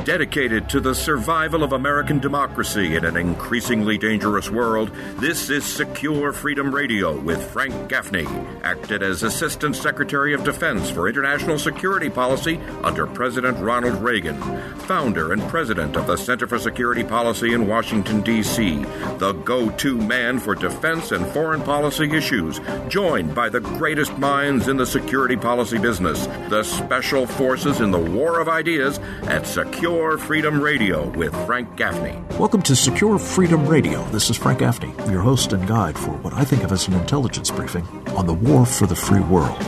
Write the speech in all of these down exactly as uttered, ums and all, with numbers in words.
Dedicated to the survival of American democracy in an increasingly dangerous world, this is Secure Freedom Radio with Frank Gaffney, acted as Assistant Secretary of Defense for International Security Policy under President Ronald Reagan, founder and president of the Center for Security Policy in Washington, D C, the go-to man for defense and foreign policy issues, joined by the greatest minds in the security policy business, the special forces in the war of ideas at Secure Freedom Radio with Frank Gaffney. Welcome to Secure Freedom Radio. This is Frank Gaffney, your host and guide for what I think of as an intelligence briefing on the war for the free world.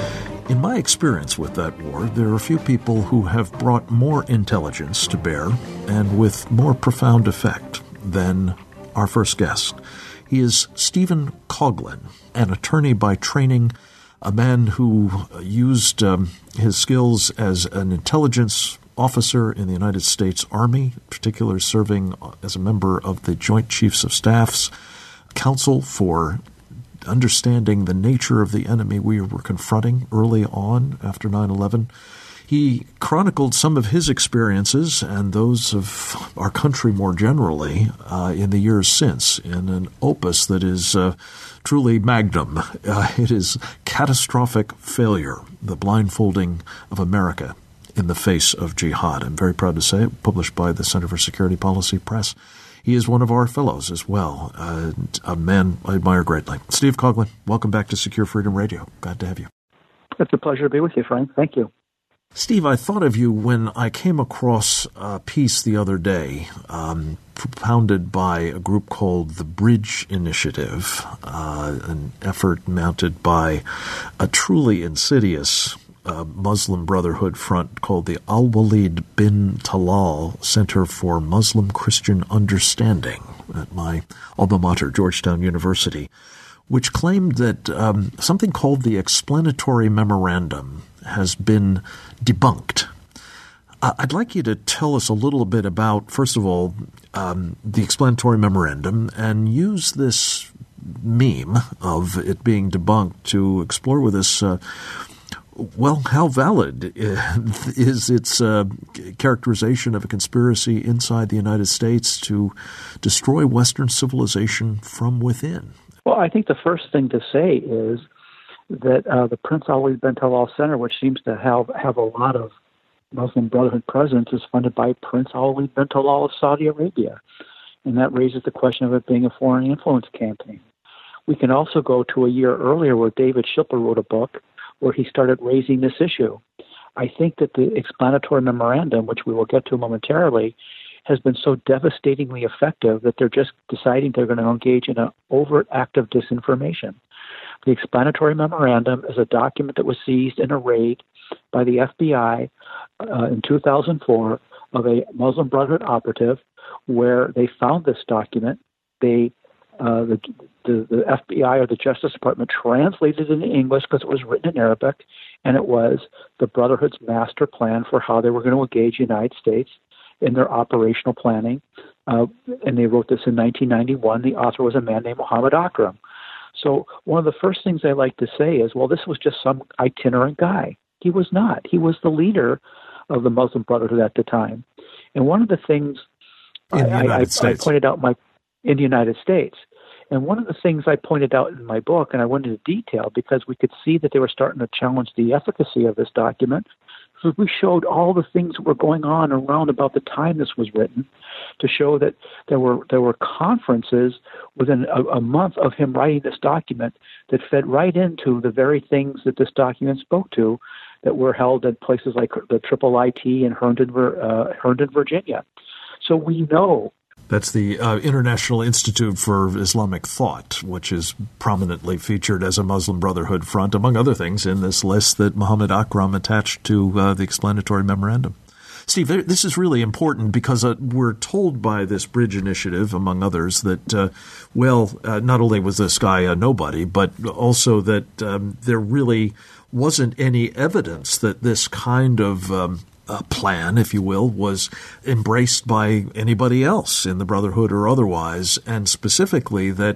In my experience with that war, there are a few people who have brought more intelligence to bear and with more profound effect than our first guest. He is Stephen Coughlin, an attorney by training, a man who used um, his skills as an intelligence officer in the United States Army, particularly serving as a member of the Joint Chiefs of Staff's Council for understanding the nature of the enemy we were confronting early on after nine eleven. He chronicled some of his experiences and those of our country more generally uh, in the years since in an opus that is uh, truly magnum. Uh, it is Catastrophic Failure, The Blindfolding of America in the Face of Jihad. I'm very proud to say it, published by the Center for Security Policy Press. He is one of our fellows as well, uh, a man I admire greatly. Steve Coughlin, welcome back to Secure Freedom Radio. Glad to have you. It's a pleasure to be with you, Frank. Thank you. Steve, I thought of you when I came across a piece the other day um, propounded by a group called the Bridge Initiative, uh, an effort mounted by a truly insidious Uh, Muslim Brotherhood front called the Al-Walid bin Talal Center for Muslim Christian Understanding at my alma mater, Georgetown University, which claimed that um, something called the Explanatory Memorandum has been debunked. Uh, I'd like you to tell us a little bit about, first of all, um, the Explanatory Memorandum, and use this meme of it being debunked to explore with us uh, Well, how valid is its uh, characterization of a conspiracy inside the United States to destroy Western civilization from within? Well, I think the first thing to say is that uh, the Prince Ali bin Talal Center, which seems to have, have a lot of Muslim Brotherhood presence, is funded by Prince Ali bin Talal of Saudi Arabia. And that raises the question of it being a foreign influence campaign. We can also go to a year earlier where David Schipper wrote a book where he started raising this issue. I think that the explanatory memorandum, which we will get to momentarily, has been so devastatingly effective that they're just deciding they're going to engage in an overt act of disinformation. The explanatory memorandum is a document that was seized in a raid by the F B I uh, in two thousand four of a Muslim Brotherhood operative where they found this document. They Uh, the, the, the F B I or the Justice Department translated it into English because it was written in Arabic, and it was the Brotherhood's master plan for how they were going to engage the United States in their operational planning. Uh, and they wrote this in nineteen ninety-one. The author was a man named Mohammed Akram. So one of the first things I like to say is, well, this was just some itinerant guy. He was not. He was the leader of the Muslim Brotherhood at the time. And one of the things in the I, I, I pointed out my in the United States. And one of the things I pointed out in my book, and I went into detail because we could see that they were starting to challenge the efficacy of this document, so we showed all the things that were going on around about the time this was written to show that there were there were conferences within a, a month of him writing this document that fed right into the very things that this document spoke to that were held at places like the Triple I T in Herndon, uh, Herndon, Virginia. So we know. That's the uh, International Institute for Islamic Thought, which is prominently featured as a Muslim Brotherhood front, among other things, in this list that Mohammed Akram attached to uh, the explanatory memorandum. Steve, this is really important because uh, we're told by this Bridge Initiative, among others, that, uh, well, uh, not only was this guy a nobody, but also that um, there really wasn't any evidence that this kind of um, uh, plan, if you will, was embraced by anybody else in the Brotherhood or otherwise, and specifically that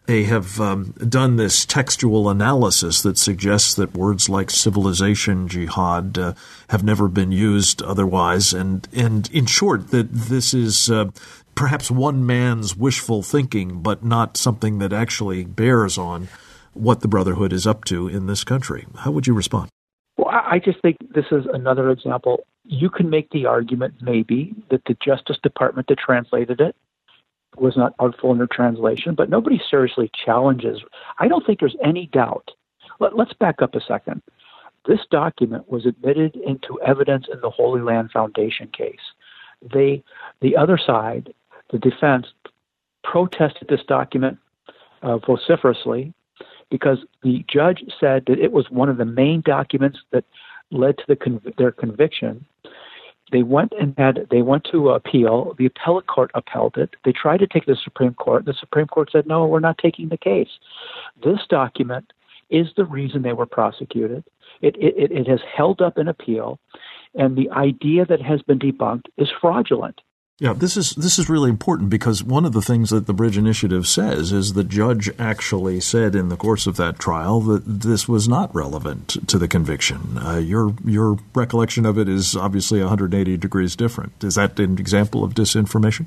They have um, done this textual analysis that suggests that words like civilization, jihad, uh, have never been used otherwise. And, and in short, that this is uh, perhaps one man's wishful thinking, but not something that actually bears on what the Brotherhood is up to in this country. How would you respond? Well, I just think this is another example. You can make the argument, maybe, that the Justice Department that translated it was not artful in their translation, but nobody seriously challenges. I don't think there's any doubt. Let, let's back up a second. This document was admitted into evidence in the Holy Land Foundation case. They, the other side, the defense, protested this document uh, vociferously because the judge said that it was one of the main documents that led to the conv- their conviction. They went and had they went to appeal. The appellate court upheld it. They tried to take it to the Supreme Court. The Supreme Court said, no, we're not taking the case. This document is the reason they were prosecuted. It, it, it has held up an appeal, and the idea that has been debunked is fraudulent. Yeah, this is this is really important because one of the things that the Bridge Initiative says is the judge actually said in the course of that trial that this was not relevant to the conviction. Uh, your your recollection of it is obviously one hundred eighty degrees different. Is that an example of disinformation?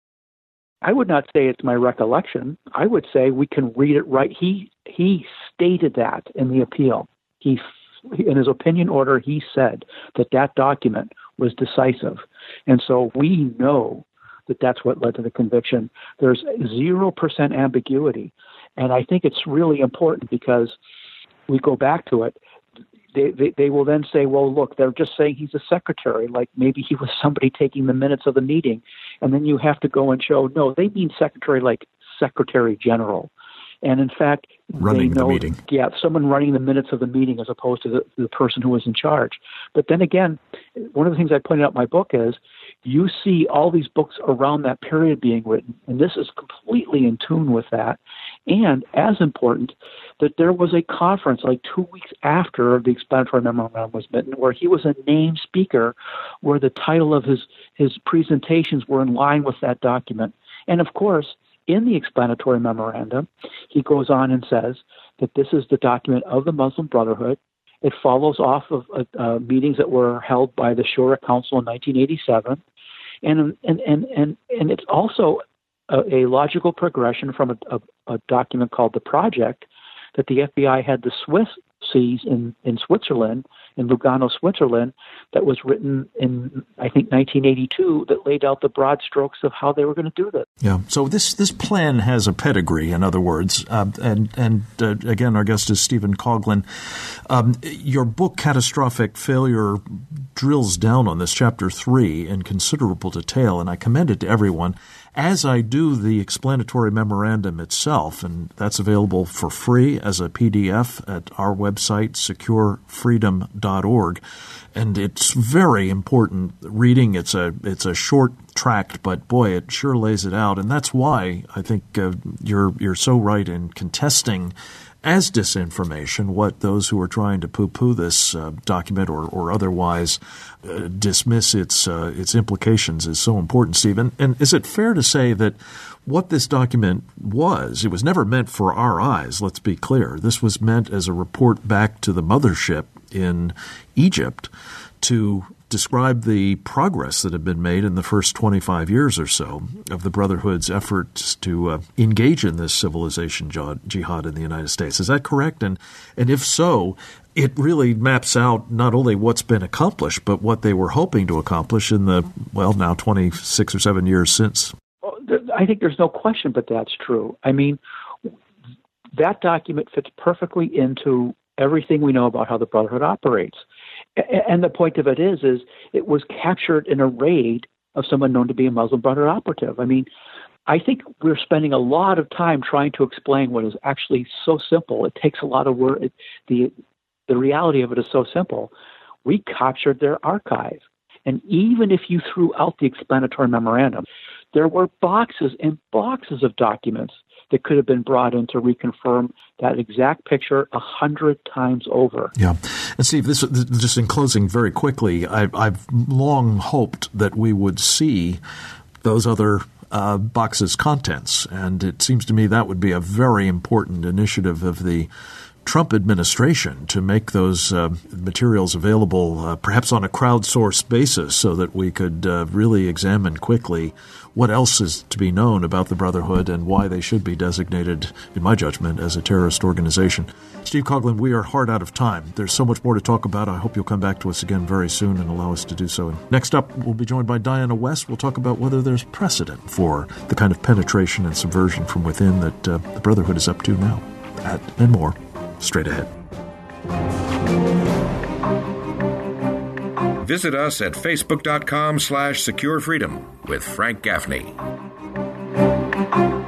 I would not say it's my recollection. I would say we can read it right. He he stated that in the appeal. He in his opinion order, he said that that document was decisive. And so we know that that's what led to the conviction. There's zero percent ambiguity. And I think it's really important because we go back to it. They, they, they will then say, well, look, they're just saying he's a secretary, like maybe he was somebody taking the minutes of the meeting. And then you have to go and show, no, they mean secretary like secretary general. And in fact, running they know, the meeting. Yeah, someone running the minutes of the meeting as opposed to the, the person who was in charge. But then again, one of the things I pointed out in my book is you see all these books around that period being written, and this is completely in tune with that. And as important, that there was a conference like two weeks after the explanatory memorandum was written where he was a named speaker, where the title of his, his presentations were in line with that document. And of course, in the explanatory memorandum, he goes on and says that this is the document of the Muslim Brotherhood. It follows off of uh, uh, meetings that were held by the Shura Council in nineteen eighty-seven. And and and and, and it's also a, a logical progression from a, a, a document called the Project that the F B I had the Swiss seize in, in Switzerland, in Lugano, Switzerland, that was written in, I think, nineteen eighty-two, that laid out the broad strokes of how they were going to do this. Yeah. So this this plan has a pedigree, in other words. Uh, and and uh, again, our guest is Stephen Coughlin. Um, your book, Catastrophic Failure, drills down on this, chapter three, in considerable detail, and I commend it to everyone, as I do the explanatory memorandum itself, and that's available for free as a P D F at our website, secure freedom dot org. And it's very important reading. It's a it's a short tract, but boy, it sure lays it out. And that's why I think uh, you're you're so right in contesting as disinformation what those who are trying to poo-poo this uh, document or, or otherwise uh, dismiss its uh, its implications is so important, Stephen. And is it fair to say that what this document was, it was never meant for our eyes, let's be clear. This was meant as a report back to the mothership in Egypt to describe the progress that had been made in the first twenty-five years or so of the Brotherhood's efforts to uh, engage in this civilization jihad in the United States. Is that correct? And and if so, it really maps out not only what's been accomplished, but what they were hoping to accomplish in the, well, now twenty-six or seven years since. I think there's no question but that's true. I mean, that document fits perfectly into everything we know about how the Brotherhood operates. And the point of it is, is it was captured in a raid of someone known to be a Muslim Brotherhood operative. I mean, I think we're spending a lot of time trying to explain what is actually so simple. It takes a lot of work. It, the the reality of it is so simple. We captured their archive. And even if you threw out the explanatory memorandum, there were boxes and boxes of documents that could have been brought in to reconfirm that exact picture a hundred times over. Yeah. And Steve, this, just in closing very quickly, I, I've long hoped that we would see those other uh, box's contents. And it seems to me that would be a very important initiative of the Trump administration to make those uh, materials available uh, perhaps on a crowdsourced basis so that we could uh, really examine quickly what else is to be known about the Brotherhood and why they should be designated, in my judgment, as a terrorist organization. Steve Coughlin, we are hard out of time. There's so much more to talk about. I hope you'll come back to us again very soon and allow us to do so. And next up, we'll be joined by Diana West. We'll talk about whether there's precedent for the kind of penetration and subversion from within that uh, the Brotherhood is up to now. That and more straight ahead. Visit us at facebook.com slash secure freedom with Frank Gaffney.